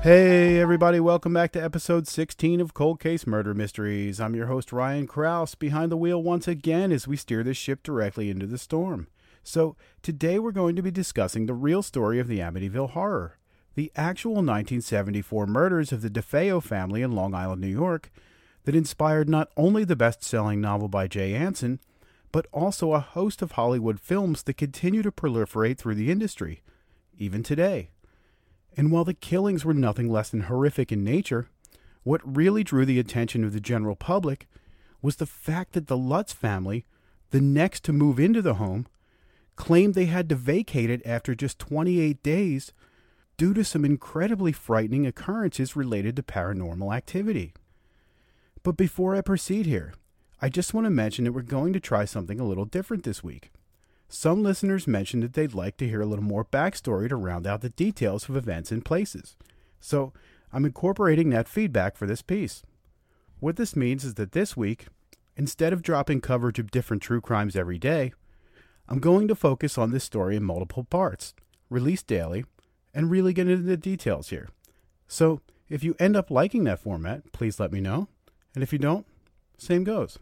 Hey everybody, welcome back to episode 16 of Cold Case Murder Mysteries. I'm your host Ryan Krause, behind the wheel once again as we steer this ship directly into the storm. So today we're going to be discussing the real story of the Amityville Horror, the actual 1974 murders of the DeFeo family in Long Island, New York, that inspired not only the best-selling novel by Jay Anson, but also a host of Hollywood films that continue to proliferate through the industry, even today. And while the killings were nothing less than horrific in nature, what really drew the attention of the general public was the fact that the Lutz family, the next to move into the home, claimed they had to vacate it after just 28 days due to some incredibly frightening occurrences related to paranormal activity. But before I proceed here, I just want to mention that we're going to try something a little different this week. Some listeners mentioned that they'd like to hear a little more backstory to round out the details of events and places. So I'm incorporating that feedback for this piece. What this means is that this week, instead of dropping coverage of different true crimes every day, I'm going to focus on this story in multiple parts, released daily, and really get into the details here. So if you end up liking that format, please let me know. And if you don't, same goes.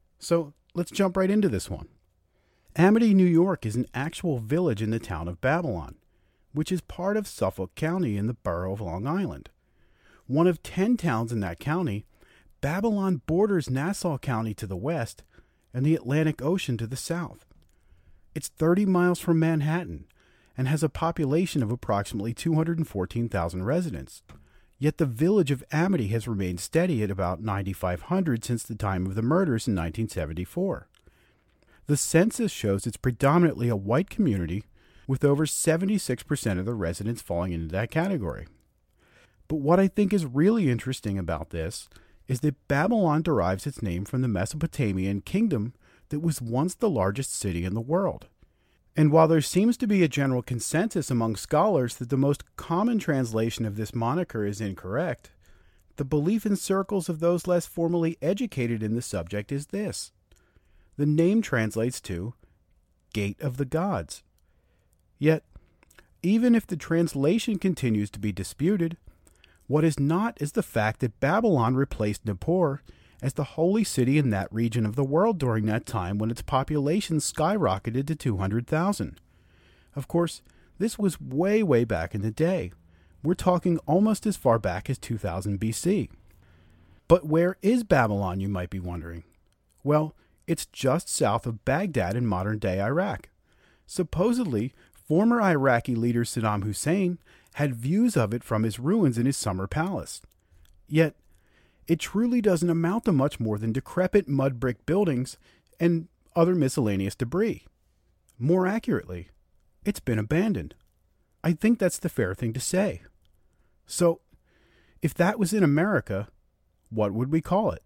So let's jump right into this one. Amity, New York is an actual village in the town of Babylon, which is part of Suffolk County in the borough of Long Island. One of 10 towns in that county, Babylon borders Nassau County to the west and the Atlantic Ocean to the south. It's 30 miles from Manhattan and has a population of approximately 214,000 residents. Yet the village of Amity has remained steady at about 9,500 since the time of the murders in 1974. The census shows it's predominantly a white community, with over 76% of the residents falling into that category. But what I think is really interesting about this is that Babylon derives its name from the Mesopotamian kingdom that was once the largest city in the world. And while there seems to be a general consensus among scholars that the most common translation of this moniker is incorrect, the belief in circles of those less formally educated in the subject is this. The name translates to Gate of the Gods. Yet, even if the translation continues to be disputed, what is not is the fact that Babylon replaced Nippur as the holy city in that region of the world during that time when its population skyrocketed to 200,000. Of course, this was way back in the day. We're talking almost as far back as 2000 BC. But where is Babylon, you might be wondering? Well, it's just south of Baghdad in modern-day Iraq. Supposedly, former Iraqi leader Saddam Hussein had views of it from his ruins in his summer palace. Yet, it truly doesn't amount to much more than decrepit mud brick buildings and other miscellaneous debris. More accurately, it's been abandoned. I think that's the fair thing to say. So, if that was in America, what would we call it?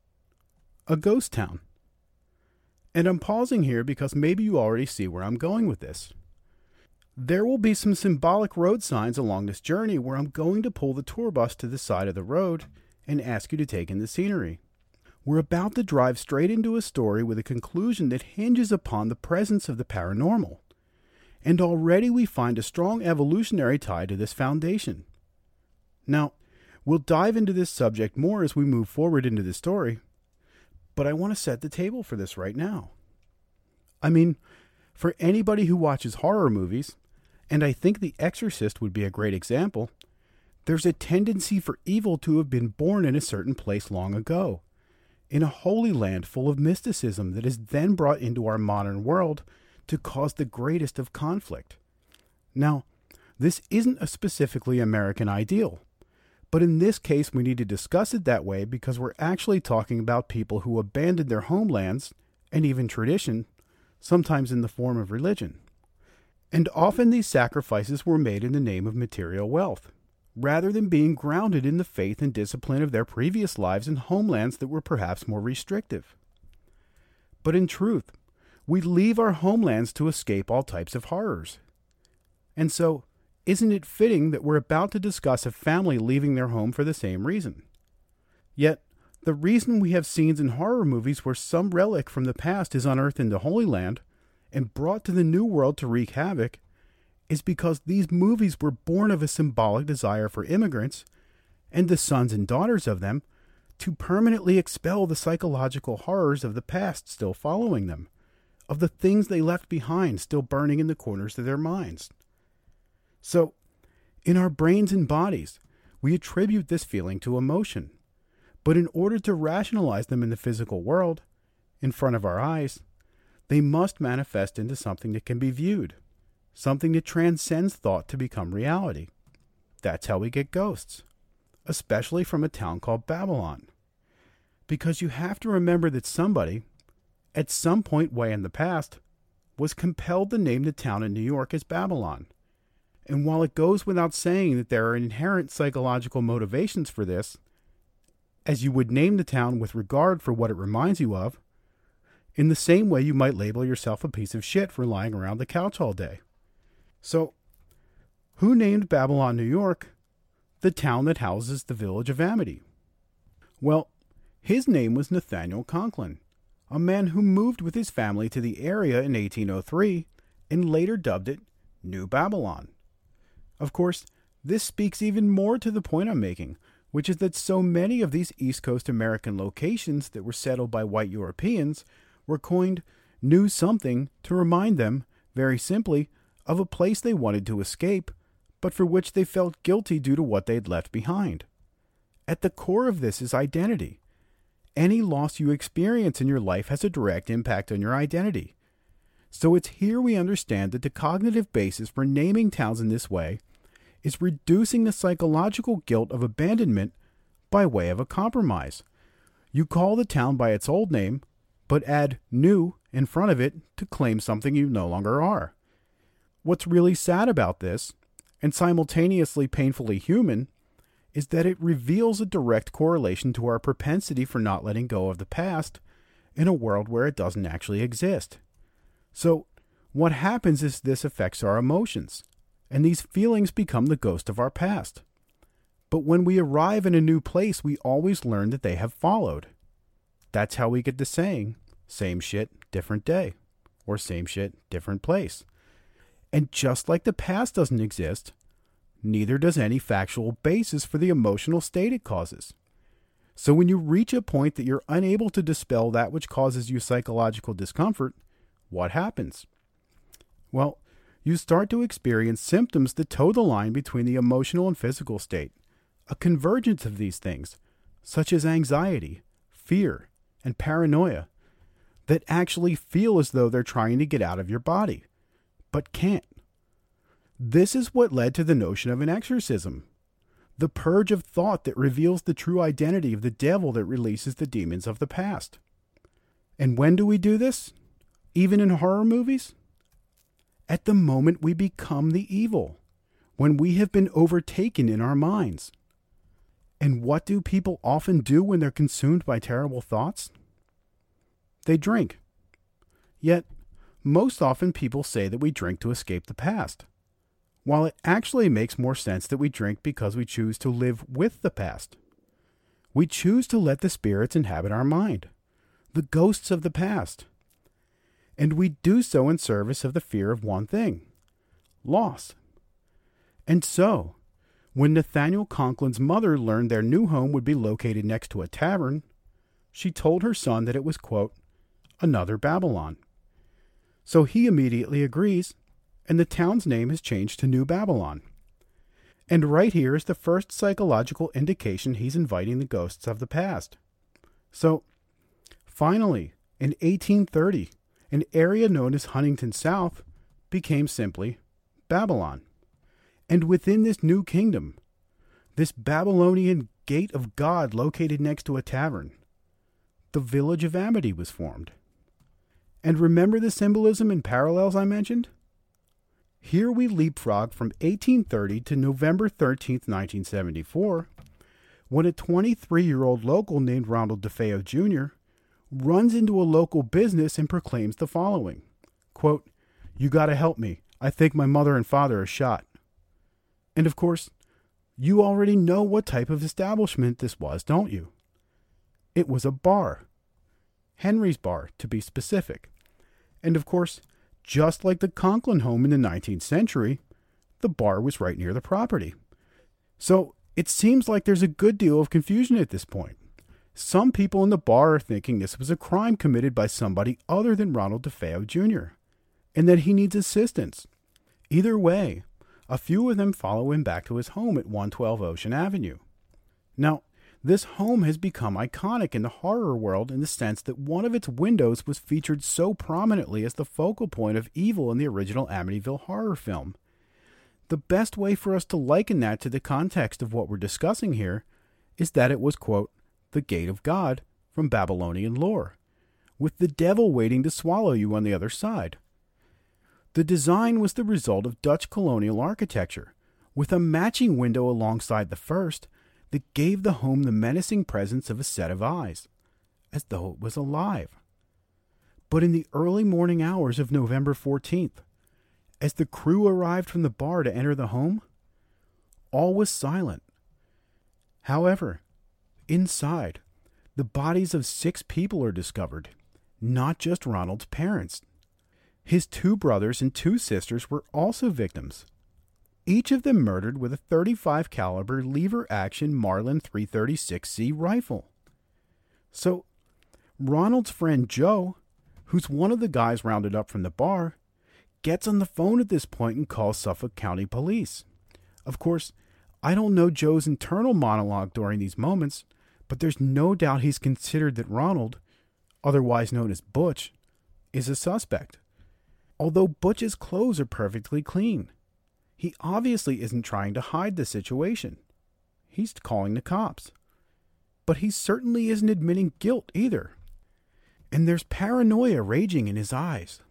A ghost town. And I'm pausing here because maybe you already see where I'm going with this. There will be some symbolic road signs along this journey where I'm going to pull the tour bus to the side of the road and ask you to take in the scenery. We're about to drive straight into a story with a conclusion that hinges upon the presence of the paranormal. And already we find a strong evolutionary tie to this foundation. Now, we'll dive into this subject more as we move forward into the story, but I want to set the table for this right now. I mean, for anybody who watches horror movies, and I think The Exorcist would be a great example, there's a tendency for evil to have been born in a certain place long ago, in a holy land full of mysticism that is then brought into our modern world to cause the greatest of conflict. Now, this isn't a specifically American ideal, but in this case we need to discuss it that way because we're actually talking about people who abandoned their homelands, and even tradition, sometimes in the form of religion. And often these sacrifices were made in the name of material wealth, rather than being grounded in the faith and discipline of their previous lives in homelands that were perhaps more restrictive. But in truth, we leave our homelands to escape all types of horrors. And so, isn't it fitting that we're about to discuss a family leaving their home for the same reason? Yet, the reason we have scenes in horror movies where some relic from the past is unearthed in the Holy Land and brought to the New World to wreak havoc is because these movies were born of a symbolic desire for immigrants and the sons and daughters of them to permanently expel the psychological horrors of the past still following them, of the things they left behind still burning in the corners of their minds. So, in our brains and bodies, we attribute this feeling to emotion. But in order to rationalize them in the physical world, in front of our eyes, they must manifest into something that can be viewed, something that transcends thought to become reality. That's how we get ghosts, especially from a town called Babylon. Because you have to remember that somebody, at some point way in the past, was compelled to name the town in New York as Babylon. And while it goes without saying that there are inherent psychological motivations for this, as you would name the town with regard for what it reminds you of, in the same way you might label yourself a piece of shit for lying around the couch all day. So, who named Babylon, New York, the town that houses the village of Amity? Well, his name was Nathaniel Conklin, a man who moved with his family to the area in 1803 and later dubbed it New Babylon. Of course, this speaks even more to the point I'm making, which is that so many of these East Coast American locations that were settled by white Europeans were coined New Something to remind them, very simply, of a place they wanted to escape, but for which they felt guilty due to what they had left behind. At the core of this is identity. Any loss you experience in your life has a direct impact on your identity. So it's here we understand that the cognitive basis for naming towns in this way is reducing the psychological guilt of abandonment by way of a compromise. You call the town by its old name, but add new in front of it to claim something you no longer are. What's really sad about this, and simultaneously painfully human, is that it reveals a direct correlation to our propensity for not letting go of the past in a world where it doesn't actually exist. So, what happens is this affects our emotions, and these feelings become the ghost of our past. But when we arrive in a new place, we always learn that they have followed. That's how we get the saying, same shit, different day, or same shit, different place. And just like the past doesn't exist, neither does any factual basis for the emotional state it causes. So when you reach a point that you're unable to dispel that which causes you psychological discomfort, what happens? Well, you start to experience symptoms that toe the line between the emotional and physical state, a convergence of these things, such as anxiety, fear, and paranoia, that actually feel as though they're trying to get out of your body, but can't. This is what led to the notion of an exorcism, the purge of thought that reveals the true identity of the devil that releases the demons of the past. And when do we do this? Even in horror movies? At the moment we become the evil, when we have been overtaken in our minds. And what do people often do when they're consumed by terrible thoughts? They drink. Yet, most often people say that we drink to escape the past, while it actually makes more sense that we drink because we choose to live with the past. We choose to let the spirits inhabit our mind, the ghosts of the past. And we do so in service of the fear of one thing, loss. And so, when Nathaniel Conklin's mother learned their new home would be located next to a tavern, she told her son that it was, quote, another Babylon. So he immediately agrees, and the town's name is changed to New Babylon. And right here is the first psychological indication he's inviting the ghosts of the past. So, finally, in 1830, an area known as Huntington South became simply Babylon. And within this new kingdom, this Babylonian gate of God located next to a tavern, the village of Amity was formed. And remember the symbolism and parallels I mentioned? Here we leapfrog from 1830 to November 13th, 1974, when a 23-year-old local named Ronald DeFeo Jr. runs into a local business and proclaims the following, quote, "You gotta help me. I think my mother and father are shot." And of course, you already know what type of establishment this was, don't you? It was a bar. Henry's Bar, to be specific. And of course, just like the Conklin home in the 19th century, the bar was right near the property. So it seems like there's a good deal of confusion at this point. Some people in the bar are thinking this was a crime committed by somebody other than Ronald DeFeo Jr., and that he needs assistance. Either way, a few of them follow him back to his home at 112 Ocean Avenue. Now, this home has become iconic in the horror world in the sense that one of its windows was featured so prominently as the focal point of evil in the original Amityville horror film. The best way for us to liken that to the context of what we're discussing here is that it was, quote, the gate of God from Babylonian lore, with the devil waiting to swallow you on the other side. The design was the result of Dutch colonial architecture, with a matching window alongside the first that gave the home the menacing presence of a set of eyes, as though it was alive. But in the early morning hours of November 14th, as the crew arrived from the bar to enter the home, all was silent. However, inside, the bodies of 6 people are discovered, not just Ronald's parents. His 2 brothers and 2 sisters were also victims, each of them murdered with a .35 caliber lever-action Marlin 336C rifle. So, Ronald's friend Joe, who's one of the guys rounded up from the bar, gets on the phone at this point and calls Suffolk County Police. Of course, I don't know Joe's internal monologue during these moments, but there's no doubt he's considered that Ronald, otherwise known as Butch, is a suspect. Although Butch's clothes are perfectly clean, he obviously isn't trying to hide the situation. He's calling the cops. But he certainly isn't admitting guilt either. And there's paranoia raging in his eyes.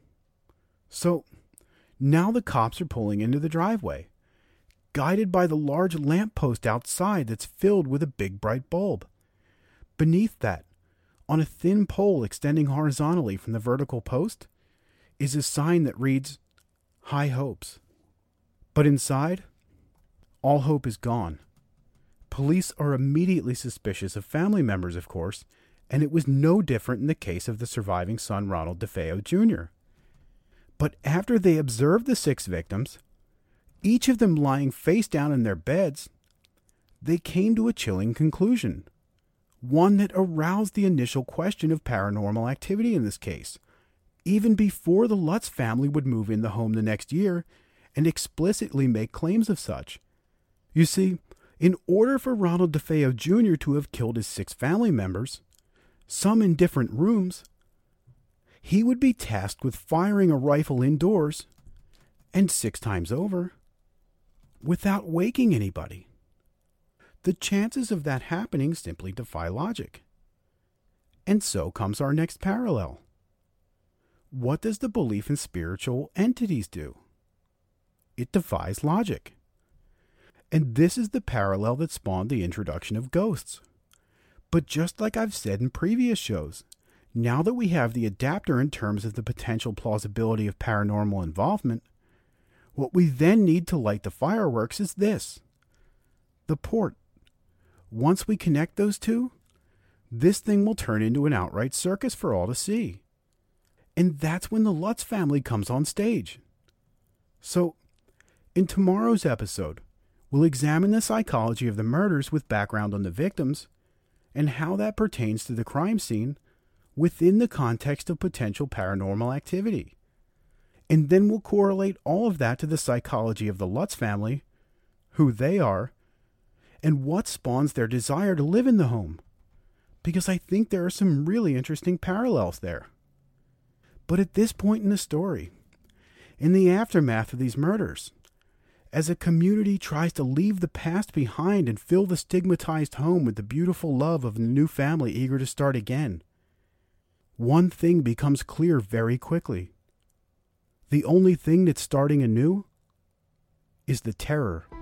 So, now the cops are pulling into the driveway, guided by the large lamppost outside that's filled with a big bright bulb. Beneath that, on a thin pole extending horizontally from the vertical post, is a sign that reads, High Hopes. But inside, all hope is gone. Police are immediately suspicious of family members, of course, and it was no different in the case of the surviving son, Ronald DeFeo Jr. But after they observed the 6 victims, each of them lying face down in their beds, they came to a chilling conclusion, one that aroused the initial question of paranormal activity in this case, even before the Lutz family would move in the home the next year and explicitly make claims of such. You see, in order for Ronald DeFeo Jr. to have killed his 6 family members, some in different rooms, he would be tasked with firing a rifle indoors, and 6 times over, without waking anybody. The chances of that happening simply defy logic. And so comes our next parallel. What does the belief in spiritual entities do? It defies logic. And this is the parallel that spawned the introduction of ghosts. But just like I've said in previous shows, now that we have the adapter in terms of the potential plausibility of paranormal involvement, what we then need to light the fireworks is this: the port. Once we connect those two, this thing will turn into an outright circus for all to see. And that's when the Lutz family comes on stage. So, in tomorrow's episode, we'll examine the psychology of the murders with background on the victims, and how that pertains to the crime scene within the context of potential paranormal activity. And then we'll correlate all of that to the psychology of the Lutz family, who they are, and what spawns their desire to live in the home. Because I think there are some really interesting parallels there. But at this point in the story, in the aftermath of these murders, as a community tries to leave the past behind and fill the stigmatized home with the beautiful love of a new family eager to start again, one thing becomes clear very quickly. The only thing that's starting anew is the terror.